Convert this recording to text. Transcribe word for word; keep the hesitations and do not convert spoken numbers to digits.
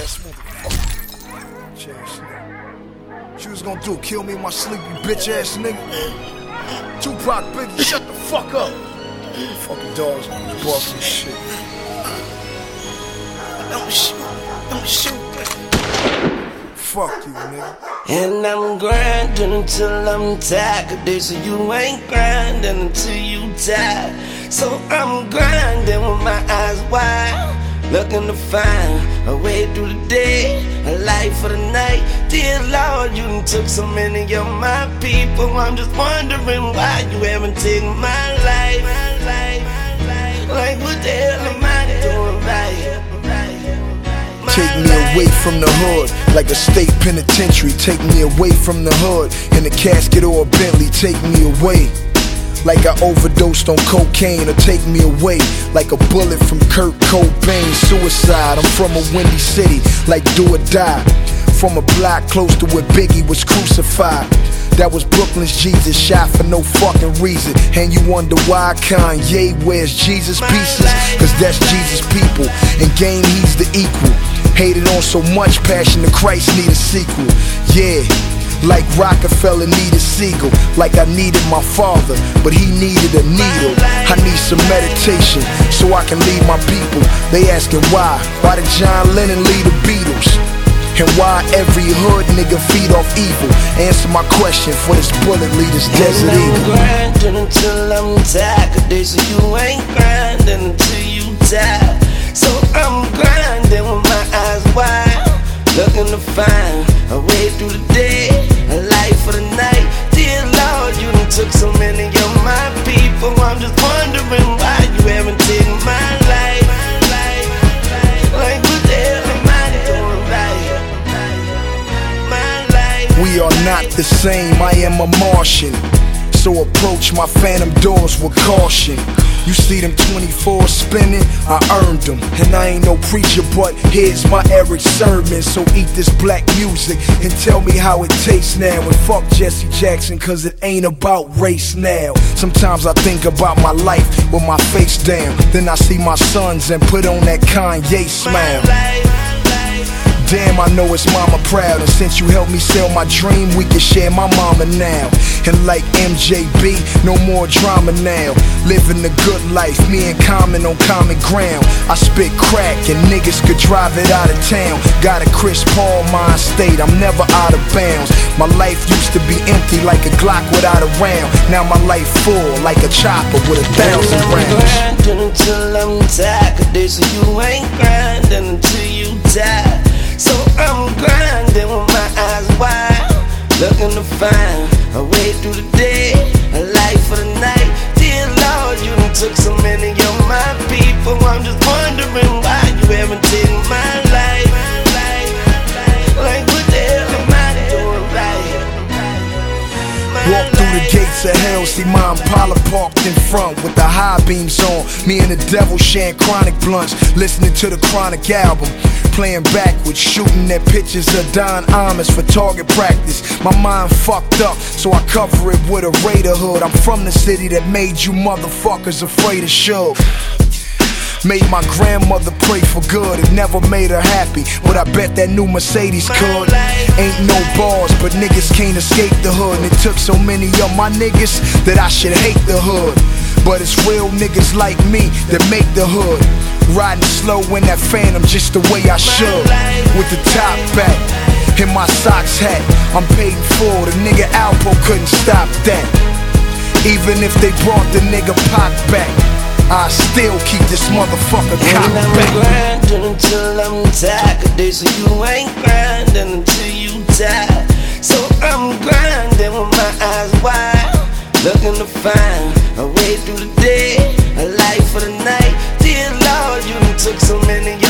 ass motherfucker. Bitch ass nigga. What you was gonna do? Kill me in my sleep, you bitch ass nigga? Tupac, Biggie, shut the fuck up. You fucking dogs, you boss this shit. Don't shoot, don't shoot. Fuck you, nigga. And I'm grinding until I'm tired. Cause they say you ain't grinding until you die. So I'm grinding with my eyes wide, looking to find a way through the day, a life for the night. Dear Lord, you done took so many of my people. I'm just wondering why you haven't taken my life. Like what the hell am I doing right? Take me away from the hood, like a state penitentiary. Take me away from the hood, in a casket or a Bentley. Take me away, like I overdosed on cocaine. Or take me away, like a bullet from Kurt Cobain. Suicide, I'm from a windy city, like do or die. From a block close to where Biggie was crucified. That was Brooklyn's Jesus, shot for no fucking reason. And you wonder why Kanye wears Jesus pieces? Cause that's Jesus' people, and game he's the equal. Hated on so much, Passion of Christ need a sequel. Yeah, like Rockefeller needed Siegel. Like I needed my father, but he needed a needle. I need some meditation, so I can lead my people. They asking why, why did John Lennon lead the Beatles? And why every hood nigga feed off evil? Answer my question for this bullet lead this Desert Eagle. And I'm grinding until I'm tired. Cause they say you ain't grinding until you die. So I'm grinding with my eyes wide, looking to find a way through the day, a life for the night. Dear Lord, you done took so many of my people. I'm just wondering why you haven't taken my life. Like what the hell am I doing right? My life. We are not the same, I am a Martian. So approach my phantom doors with caution. You see them twenty-four spinning, I earned them. And I ain't no preacher, but here's my Eric sermon. So eat this black music and tell me how it tastes now. And fuck Jesse Jackson, cause it ain't about race now. Sometimes I think about my life with my face down. Then I see my sons and put on that Kanye smile. Damn, I know it's mama proud. And since you helped me sell my dream, we can share my mama now. And like M J B, no more drama now. Living the good life, me and Common on common ground. I spit crack and niggas could drive it out of town. Got a Chris Paul mind state, I'm never out of bounds. My life used to be empty like a Glock without a round. Now my life full like a chopper with a thousand rounds. I'm grinding until I'm tired. Cause they say you ain't grinding until you die. So I'm grinding with my eyes wide, looking to find a way through the day, a life for the night. Dear Lord, you done took so many of my people. I'm just wondering why you haven't taken my life. Like what the hell am I doing right? Walk through the gates of hell, see my Impala parked in front with the high beams on. Me and the devil sharing chronic blunts, listening to the Chronic album. Playing backwards, shooting at pictures of Don Imus for target practice. My mind fucked up, so I cover it with a Raider hood. I'm from the city that made you motherfuckers afraid of Suge. Made my grandmother pray for good. It never made her happy, but I bet that new Mercedes could. Ain't no bars, but niggas can't escape the hood. And it took so many of my niggas that I should hate the hood. But it's real niggas like me that make the hood. Riding slow in that Phantom just the way I should. With the top back, in my socks hat. I'm paid in full, the nigga Alpo couldn't stop that. Even if they brought the nigga Pac back, I still keep this motherfucker cop back. And I'm grinding until I'm tired. Cause they say you ain't grinding until you die. So I'm grinding with my eyes wide, looking to find a way through the day, a life for the night. Dear Lord, you done took so many